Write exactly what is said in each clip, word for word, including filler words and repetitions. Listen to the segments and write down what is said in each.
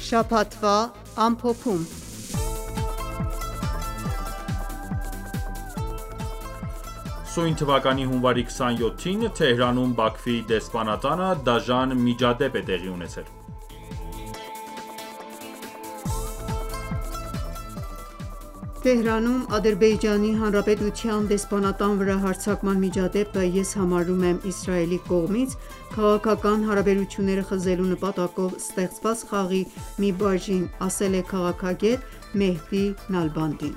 Շաբաթվա ամփոփում։ Սույն թվականի հունվարի քսանյոթին Թեհրանում Բաքվի դեսպանատանը դաժան միջադեպ է տեղի ունեցել։ Թեհրանում Ադրբեջանի Հանրապետության դեսպանատան վրա հարձակման միջադեպը ես համարում եմ Իսրայելի կողմից քաղաքական հարաբերությունները խզելու նպատակով ստեղծված խաղի մի բաժին, ասել է քաղաքագետ Մեհդի Նալբանդին։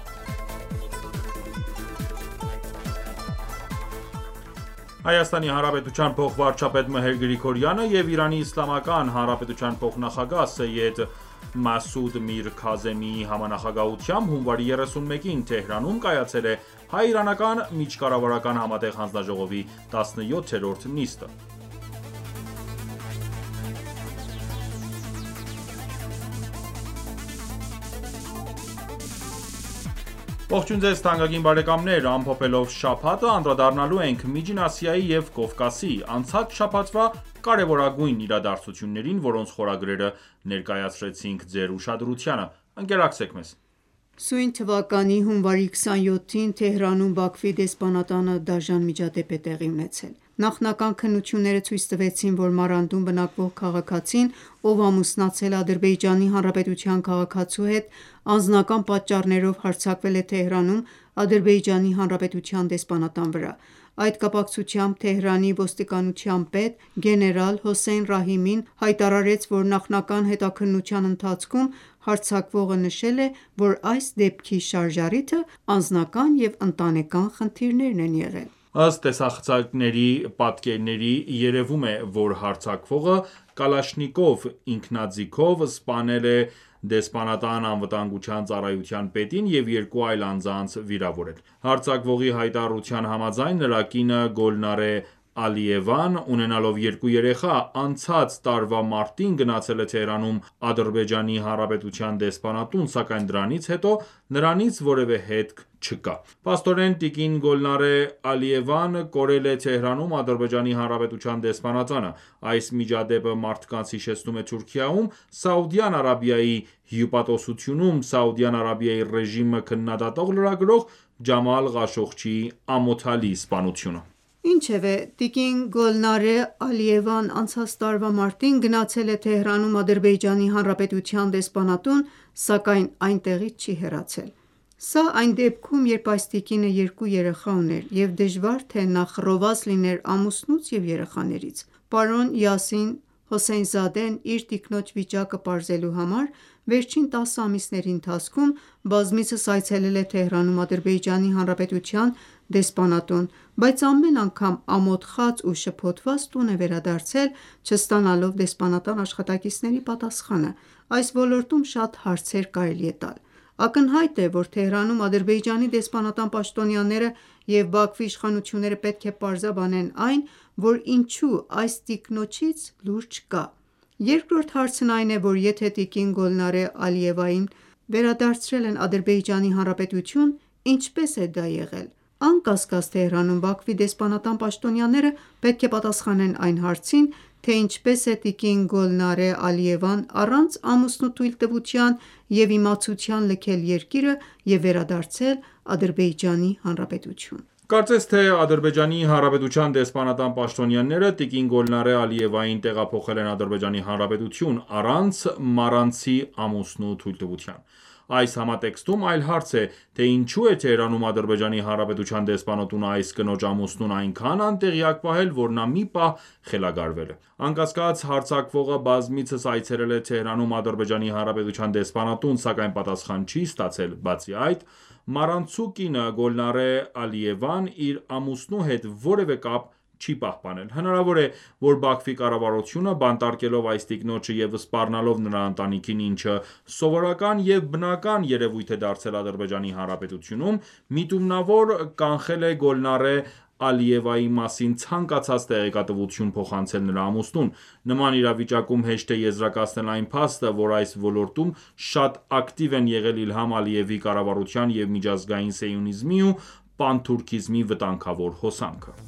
Հայաստանի Հանրապետության փոխվարչապետ Մհեր Գրիգորյանը եւ Իրանի Իսլամական Հանրապետության փոխնախագահ Սեյեդ Մասուդ Միր Քազեմիի համանախագահությամբ հունվարի երեսունմեկին Թեհրանում կայացել է հայ-իրանական միջկառավարական համատեղ հանձնաժողովի տասնյոթերորդ նիստը։ Ողջույն ձեզ թանկագին բարեկամներ, ամփոփելով շաբաթը անդրադառնալու ենք Միջին Ասիայի և Կովկասի անցած շաբաթվա կարևորագույն իրադարձություններին, որոնց խորագրերը ներկայացրեցինք ձեր ուշադրությանը։ Ընկերակցեք մեզ։ Սույն թվականի հունվարի քսանյոթին Թեհրանում Բաքվի դեսպանատանը դաժան միջադեպ է տեղի ունեցել։ Նախնական քննությունները ցույց տվեցին, որ Մարանդում բնակվող քաղաքացին, ով ամուսնացել է Ադրբեջանի Հանրապետության քաղաքացու հետ, անձնական պատճառներով հարձակվել է Թեհրանում Ադրբեջանի Հանրապետության դեսպանատան վրա։ Այդ կապակցությամբ Թեհրանի ոստիկանության պետ գեներալ Հոսեյն Ռահիմին հայտարարեց, որ նախնական հետաքննության ընթացքում հարձակվողը նշել է, որ այս դեպքի շարժառիթը անձնական և ընտանեկան խնդիրներն են եղել։ Ըստ տեսախցիկների պատկերների երևում է, որ հարձակվողը կալաշնիկով ինքնաձիգով սպանել է դեսպանատան անվտանգության ծառայության պետին և երկու այլ անձանց վիրավորել։ Հարձակվողի հայտարարության համաձայն, նրա կինը Գոլնարե Ալիևան, ունենալով երկու երեխա, անցած տարվա մարտին գնացել է Թեհրանում Ադրբեջանի Հանրապետության դեսպանատուն, սակայն դրանից հետո նրանից որևէ հետք չկա։ Փաստորեն, տիկին Գոլնարե Ալիևան կորել է Թեհրանում Ադրբեջանի Հանրապետության դեսպանատանը։ Այս միջադեպը մարդկանց հիշեցնում է Թուրքիայում Սաուդյան Արաբիայի հյուպատոսությունում Սաուդյան Արաբիայի ռեժիմը քննադատող լրագրող Ջամալ Ղաշողջիի ամոթալի սպանությունը։ Ինչևէ, տիկին Գոլնարե Ալիևան անցած տարվա մարտին գնացել է Թեհրանում Ադրբեջանի Հանրապետության դեսպանատուն, սակայն այնտեղից չի հեռացել։ Սա այն դեպքում, երբ այս տիկինը երկու երեխա ուներ, և դժվար թե նա խռոված լիներ ամուսնուց և երեխաներից։ Պարոն Յասին Հոսեյնզադեն իր տիկնոջ վիճակը պարզելու համար վերջին տասը ամիսների ընթացքում բազմիցս այցելել է Թեհրանում Ադրբեջանի Հանրապետության դեսպանատուն, բայց ամեն անգամ ամոթխած ու շփոթված տուն է վերադարձել, չստանալով դեսպանատան աշխատակիցների պատասխանը։ Այս ոլորտում շատ հարցեր կարելի է տալ։ Ակնհայտ է, որ Թեհրանում Ադրբեջանի դեսպանատան պաշտոնյաները և Բաքվի իշխանությունները պետք է պարզաբանեն այն, որ ինչու այս տիկնոջից լուր չկա։ Երկրորդ հարցն այն է, որ եթե տիկին Գոլնարե Ալիևային վերադարձրել են Ադրբեջանի Հանրապետություն, ինչպե՞ս է դա եղել։ Անկասկած Թեհրանում Բաքվի դեսպանատան պաշտոնյաները պետք է պատասխանեն այն հարցին, թե ինչպես է տիկին Գոլնարե Ալիևան առանց ամուսնու թույլտվության և իմացության լքել երկիրը և վերադարձել Ադրբեջանի Հանրապետություն։ Կարծես թե Ադրբեջանի Հանրապետության դեսպանատան պաշտոնյաները տիկին Գոլնարե Ալիևային տեղափոխել են Ադրբեջանի Հանրապետություն առանց մառանցի ամուսնու թույլտվության։ Այս համատեքստում այլ հարց է, թե ինչու է Թեհրանում Ադրբեջանի Հանրապետության դեսպանատունը այս կնոջ ամուսնուն այնքան անտեղյակ պահել, որ նա մի պահ խելագարվել է։ Անկասկած, հարձակվողը բազմիցս այցելել է Թեհրանում Ադրբեջանի Հանրապետության դեսպանատուն, սակայն պատասխան չի ստացել։ Բացի այդ, մառանցու կինը Գոլնարե Ալիևան իր ամուսնու հետ որևէ կապ չի պահպանել։ Հնարավոր է, որ Բաքվի կառավարությունը, բանտարկելով այս տիկնոջը և սպառնալով նրա ընտանիքին, ինչը սովորական և բնական երևույթ է դարձել Ադրբեջանի Հանրապետությունում, միտումնավոր կանխել է Գոլնարե Ալիևայի մասին ցանկացած տեղեկատվություն փոխանցել նրա ամուսնուն։ Նման իրավիճակում հեշտ է եզրակացնել այն փաստը, որ այս ոլորտում շատ ակտիվ են եղել Իլհամ Ալիևի կառավարության և միջազգային սիոնիզմի ու պանթուրքիզմի վտանգավոր հոսանքը։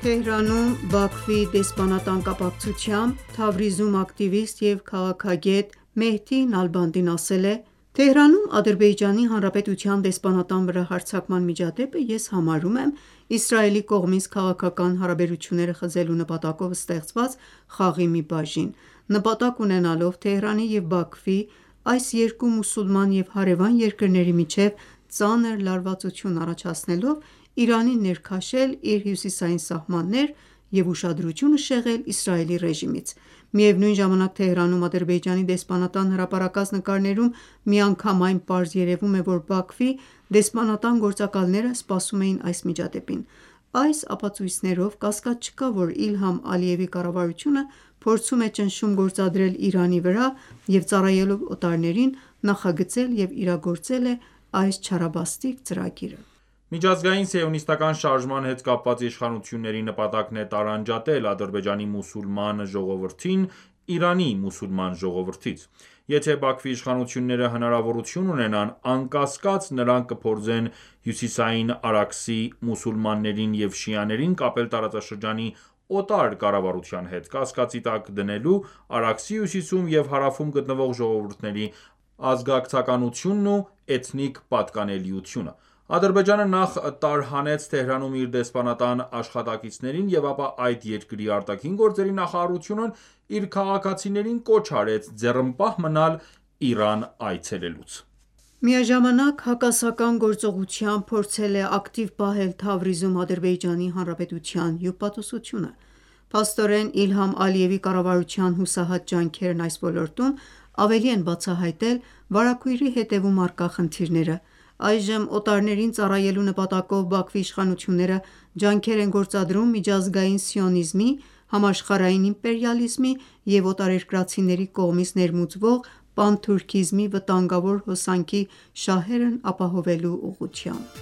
Թեհրանում Բաքվի դեսպանատան կապակցությամբ Թավրիզում ակտիվիստ և քաղաքագետ Մեհդի Նալբանդին ասել է. «Թեհրանում Ադրբեջանի Հանրապետության դեսպանատան վրա հարձակման միջադեպը ես համարում եմ Իսրայելի կողմից քաղաքական հարաբերությունները խզելու նպատակով ստեղծված խաղի մի բաժին, նպատակ ունենալով Թեհրանի և Բաքվի, այս երկու մուսուլման և հարևան երկրների միջև ծանր լարվածություն առաջացնելով Իրանին ներքաշել իր հյուսիսային սահմաններ և ուշադրությունը շեղել Իսրայելի ռեժիմից: Միևնույն ժամանակ Թեհրանում Ադրբեջանի դեսպանատան հրապարակած նկարներում միանգամայն պարզ երևում է, որ Բաքվի դեսպանատան գործակալները սպասում էին այս միջադեպին: Այս ապացույցներով կասկած չկա, որ Իլհամ Ալիևի կառավարությունը փորձում է ճնշում գործադրել Իրանի վրա և ծառայելով օտարներին նախագծել և իրագործել է այս չարաբաստիկ ծրագիրը»: Միջազգային սիոնիստական շարժման հետ կապված իշխանությունների նպատակն է տարանջատել Ադրբեջանի մուսուլման ժողովրդին Իրանի մուսուլման ժողովրդից: Եթե Բաքվի իշխանությունները հնարավորություն ունենան, անկասկած նրանք կփորձեն հյուսիսային Արաքսի մուսուլմաններին և շիաներին կապել տարածաշրջանի օտար կառավարության հետ, կասկածի տակ դնելու Արաքսի հյուսիսում և հարավում գտնվող ժողովուրդների ազգակցականությունն ու էթնիկ պատկանելիությունը: Ադրբեջանը նախ տարհանեց Թեհրանում իր դեսպանատան աշխատակիցներին և ապա այդ երկրի ԱԳ նախարարությունն իր քաղաքացիներին կոչ արեց ձեռնպահ մնալ Իրան այցելելուց: Միաժամանակ հակասական գործողությամբ փորձել է ակտիվ պահել Թավրիզում Ադրբեջանի Հանրապետության հյուպատոսությունը: Փաստորեն Իլհամ Ալիևի կառավարության հուսահատ ջանքերն այս ոլորտում ավելի են բացահայտել վարագույրի հետևում առկա խնդիրները: Այժմ օտարներին ծառայելու նպատակով Բաքվի իշխանությունները ջանքեր են գործադրում միջազգային սիոնիզմի, համաշխարհային իմպերիալիզմի և օտարերկրացիների կողմից ներմուծվող պանթուրքիզմի վտանգավոր հոսանքի շահերն ապահովելու ուղղությամբ: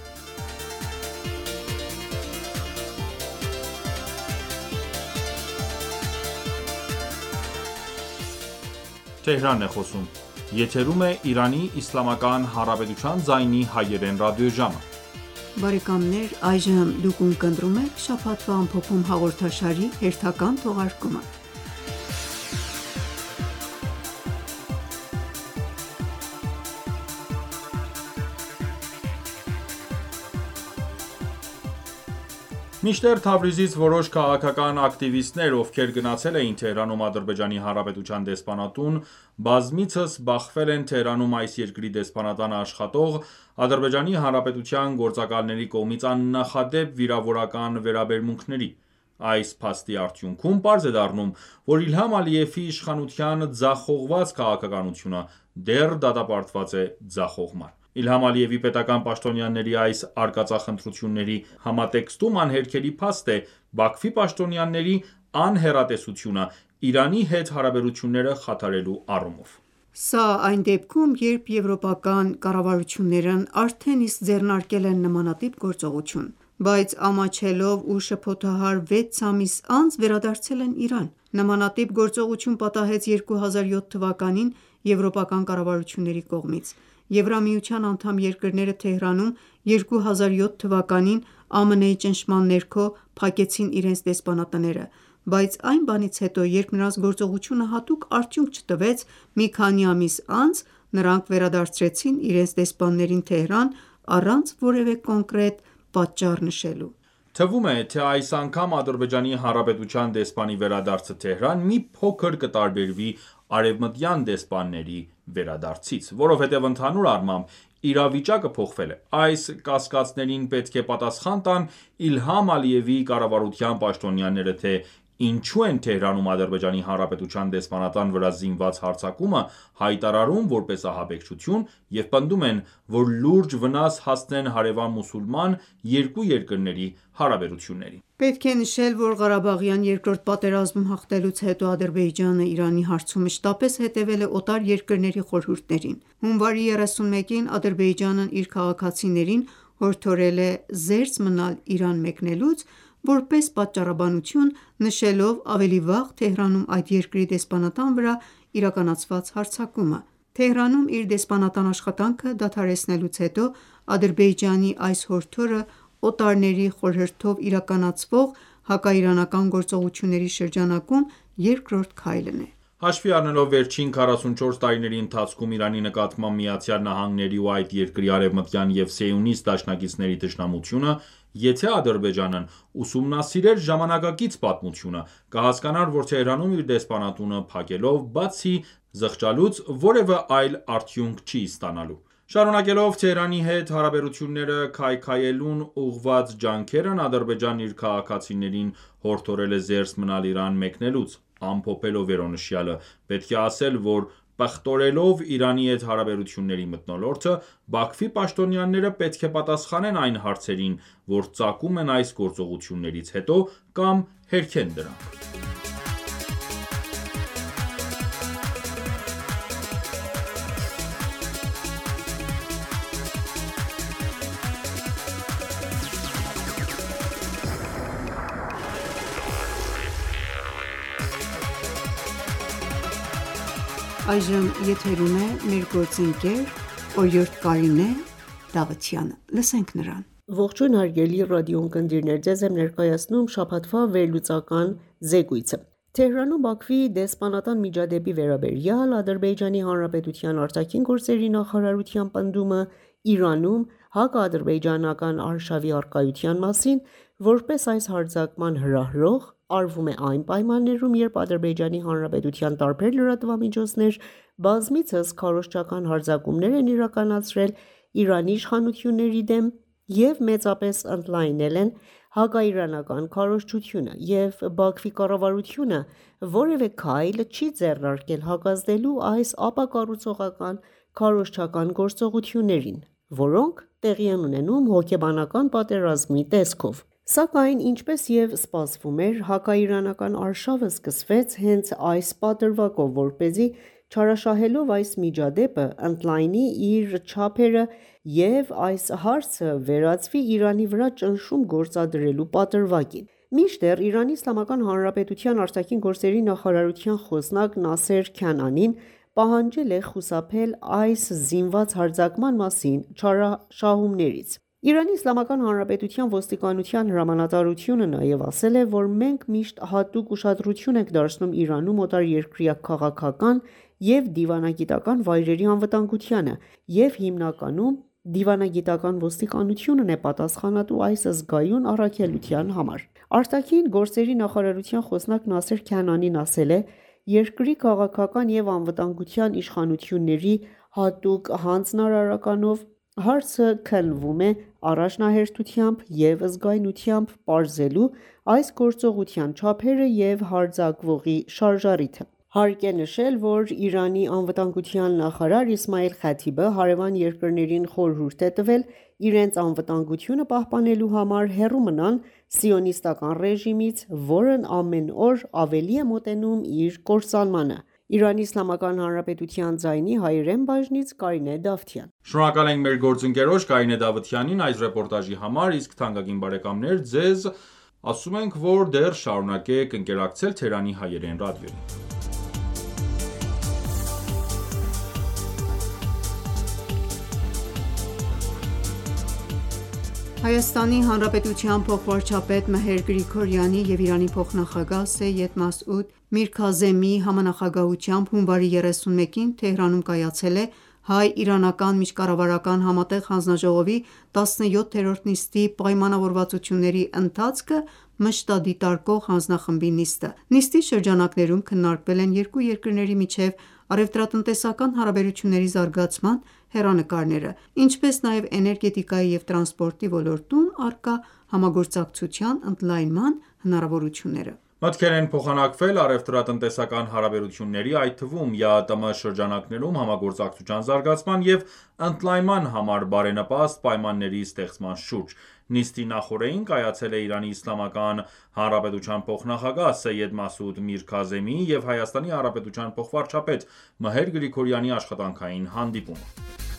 Մինչդեռ Թավրիզից որոշ քաղաքական ակտիվիստներ, ովքեր գնացել էին Թեհրանում Ադրբեջանի Հանրապետության դեսպանատուն, բազմիցս բախվել են Թեհրանում այս երկրի դեսպանատանը աշխատող Ադրբեջանի Հանրապետության գործակալների կողմից աննախադեպ վիրավորական վերաբերմունքների: Այս փաստի արդյունքում պարզ է դառնում, որ Իլհամ Ալիևի իշխանության ձախողված քաղաքականությունը դեռ դատապարտված է ձախողման: Իլհամ Ալիևի պետական պաշտոնյաների այս արկածախնդրությունների համատեքստում անհերքելի փաստ է Բաքվի պաշտոնյաների անհեռատեսությունը Իրանի հետ հարաբերությունները խաթարելու առումով: Սա այն դեպքում, երբ եվրոպական կառավարություններն արդեն իսկ ձեռնարկել են նմանատիպ գործողություն, բայց ամաչելով ու շփոթահար վեց ամիս անց վերադարձել են Իրան: Նմանատիպ գործողություն պատահեց երկու հազար յոթ թվականին եվրոպական կառավարությունների կողմից: Եվրամիության անդամ երկրները Թեհրանում երկու հազար յոթ թվականին ԱՄՆ-ի ճնշման ներքո փակեցին իրենց դեսպանատները, բայց այն բանից հետո, երբ նրանց գործողությունը հատուկ արդյունք չտվեց, մի քանի ամիս անց նրանք վերադարձրեցին իրենց դեսպաններին Թեհրան առանց որևէ կոնկրետ պատճառ նշելու: Թվում է, թե այս անգամ Ադրբեջանի Հանրապետության դեսպանի վերադարձը Թեհրան մի փոքր կտարբերվի արևմտյան դեսպանների վերադարձից: Որովհետև ընդհանուր առմամբ իրավիճակը փոխվել է: Այս կասկածներին պետք է պատասխան տան Իլհամ Ալիևի կառավարության պաշտոնյաները, թե ինչու են Թեհրանում Ադրբեջանի Հանրապետության դեսպանատան վրա զինված հարձակումը հայտարարում որպես ահաբեկչություն և պնդում են, որ լուրջ վնաս հասցնեն հարևան մուսուլման երկու երկրների հարաբերություններին: Պետք է նշել, որ Ղարաբաղյան երկրորդ պատերազմում հաղթելուց հետո Ադրբեջանը Իրանի հարցում մշտապես հետևել է օտար երկրների խորհուրդներին: Հունվարի երեսունմեկին Ադրբեջանն իր քաղաքացիներին հորդորել է զերծ մնալ Իրան մեկնելուց, որպես պատճառաբանություն նշելով ավելի վաղ Թեհրանում այդ երկրի դեսպանատան վրա իրականացված հարձակումը: Թեհրանում իր դեսպանատան աշխատանքը դադարեցնելուց հետո Ադրբեջանի այս հորդորը օտարների խորհրդով իրականացվող հակաիրանական գործողությունների շրջանակում երկրորդ քայլն է։ Հաշվի առնելով վերջին քառասունչորս տարիների ընթացքում Իրանի նկատմամբ ԱՄՆ-ի ու այդ երկրի արևմտյան և սիոնիստ դաշնակիցների թշնամությունը, եթե Ադրբեջանն ուսումնասիրեր ժամանակակից պատմությունը, կհասկանար, որ Թեհրանում իր դեսպանատունը փակելով, բացի զղջալուց, որևէ այլ արդյունք չի ստանալու։ Շարունակելով Թեհրանի հետ հարաբերությունները քայքայելուն ուղղված ջանքերն, Ադրբեջանն իր քաղաքացիներին հորդորել է զերծ մնալ Իրան մեկնելուց։ Ամփոփելով վերոնշյալը, պետք է ասել, որ պղտորելով Իրանի հետ հարաբերությունների մթնոլորտը, Բաքվի պաշտոնյաները պետք է պատասխանեն այն հարցերին, որ ծագում են այս գործողություններից հետո կամ հերքեն դրանք։ Այժմ եթերում է մեր գործընկեր Օրիորդ Կարինե Դավթյանը։ Լսենք նրան։ Ողջույն հարգելի ռադիոընկերներ, ձեզ եմ ներկայացնում շաբաթվա վերլուծական զեկույցը։ Թեհրանում Բաքվի դեսպանատան միջադեպի վերաբերյալ Ադրբեջանի Հանրապետության արտաքին գործերի նախարարության պնդումը Իրանում հակաադրբեջանական արշավի առկայության մասին, որպես այս հարձակման հրահրող, արվում է այն պայմաններում, երբ Ադրբեջանի Հանրապետության տարբեր լրատվամիջոցներ բազմիցս քարոզչական հարձակումներ են իրականացրել Իրանի իշխանությունների դեմ և մեծապես ընդլայնել են հակաիրանական քարոզչությունը, և Բաքվի կառավարությունը որևէ քայլ չի ձեռնարկել հակազդելու այս ապակառուցողական քարոզչական գործողություններին, որոնք տեղի են ունենում հոգեբանական պատերազմի տեսքով։ Սակայն, ինչպես և սպասվում էր, հակաիրանական արշավը սկսվեց հենց այս պատրվակով, որպեսզի չարաշահելով այս միջադեպը, ընդլայնի իր չափերը և այս հարցը վերածվի Իրանի վրա ճնշում գործադրելու պատրվակին։ Մինչդեռ Իրանի Իսլամական Հանրապետության արտաքին գործերի նախարարության խոսնակ Նասեր Քանանին պահանջել է խուսափել այս զինված հարձակման մասին չարաշահումներից։ Իրանի Իսլամական Հանրապետության ոստիկանության հրամանատարությունը նաև ասել է, որ մենք միշտ հատուկ ուշադրություն ենք դարձնում Իրանում օտարերկրյա քաղաքական և դիվանագիտական վայրերի անվտանգությանը, և հիմնականում դիվանագիտական ոստիկանությունն է պատասխանատու այս զգայուն առաքելության համար։ Արտաքին գործերի նախարարության խոսնակ Նասեր Քանանին ասել է. «Երկրի քաղաքական և անվտանգության իշխանությունների հատուկ հանձնարարականով հարցը քննվում է առաջնահերթությամբ և զգայունությամբ պարզելու այս գործողության չափերը և հարձակվողի շարժառիթը»։ Հարկ է նշել, որ Իրանի անվտանգության նախարար Իսմայիլ Խաթիբը հարևան երկրներին խորհուրդ է տվել իրենց անվտանգությունը պահպանելու համար հեռու մնան սիոնիստական ռեժիմից, որն ամեն օր ավելի է մոտենում իր կործանմանը։ Իրանի Իսլամական Հանրապետության ձայնի հայերեն բաժնից Կարինե Դավթյան։ Շնորհակալ ենք մեր գործընկերոջ Կարինե Դավթյանին այս ռեպորտաժի համար, իսկ թանկագին բարեկամներ, ձեզ ասում ենք, որ դեռ շարունակեք ընկերակցել Թերանի հայերեն ռադիոյին։ Հայաստանի Հանրապետության փոխվարչապետ Մեհեր Գրիգորյանի և Իրանի փոխնախագահ Սեյեդ Մասուդ Միրքազեմիի համանախագահությամբ հունվարի երեսունմեկին Թեհրանում կայացել է հայ-իրանական միջկառավարական համատեղ հանձնաժողովի տասնյոթերորդ նիստի պայմանավորվածությունների ընթացքը մշտադիտարկող հանձնախմբի նիստը։ Նիստի շրջանակներում քննարկվել են երկու երկրների միջև առևտրատնտեսական հարաբերությունների զարգացման հեռանկարները, ինչպես նաև էներգետիկայի և տրանսպորտի ոլորտում առկա համագործակցության ընդլայնման հնարավորությունները։ Մտքեր են փոխանակվել առևտրատնտեսական հարաբերությունների, այդ թվում ԵԱՏՄ շրջանակներում համագործակցության զարգացման և ընդլայնման համար բարենպաստ պայմանների ստեղծման շուրջ։ Նիստի նախօրեին կայացել է Իրանի Իսլամական Հանրապետության փոխնախագահ Սեյեդ Մասուդ Միրքազեմիի և Հայաստանի Հանրապետության փոխվարչապետ Մեհեր Գրիգորյանի աշխատանքային հանդիպումը։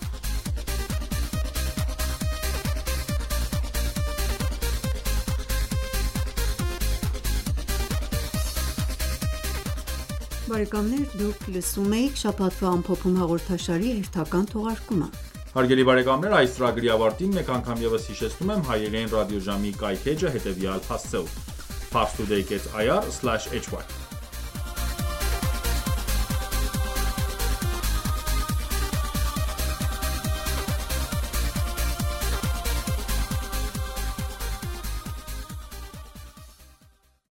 Բարեկամներ, դուք լսում եք շաբաթվա ամփոփում հաղորդաշարի հերթական թողարկումը։ Հարգելի բարեկամներ, այս ծրագրի ավարտին մեկ անգամ ևս հիշեցնում եմ հայերեն ռադիոժամի կայքէջը հետևյալ հասցեով։ parstoday.ir/hy